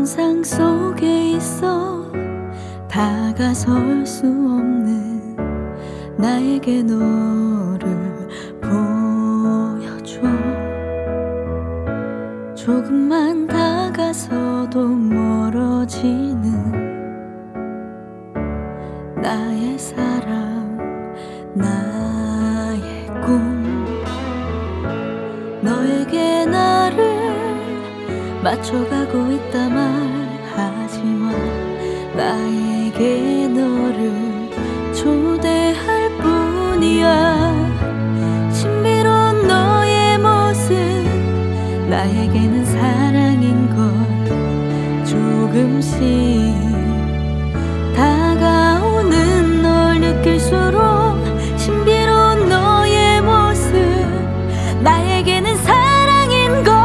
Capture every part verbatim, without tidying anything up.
상상 속에 있어 다가설 수 없는 나에게 너를 보여줘. 조금만 다가서도 멀어지는 나의 사랑, 나의 꿈. 너에게 나를 맞춰가고 있다 말하지마. 나에게 너를 초대할 뿐이야. 신비로운 너의 모습, 나에게는 사랑인 걸 조금씩 다가오는 널 느낄수록 신비로운 너의 모습, 나에게는 사랑인 걸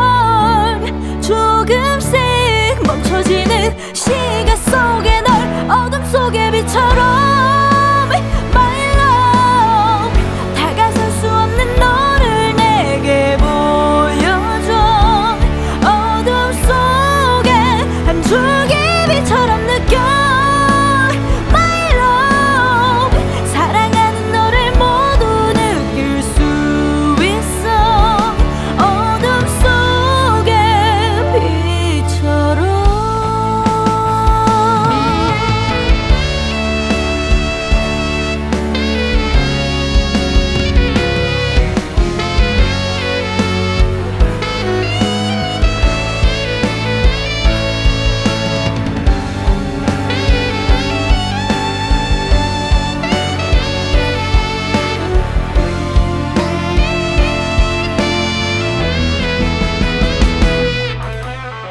조금씩 멈춰지는 시간 속에 널 어둠 속의 빛처럼 My love, 다가설 수 없는 너를 내게 보여줘. 어둠 속에 한 줄기 빛처럼 느껴 My love, 사랑하는 너를 모두 느낄 수 있어. 어둠 속의 빛처럼.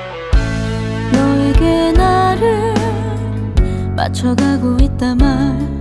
너에게 나를 맞춰가고 있다 말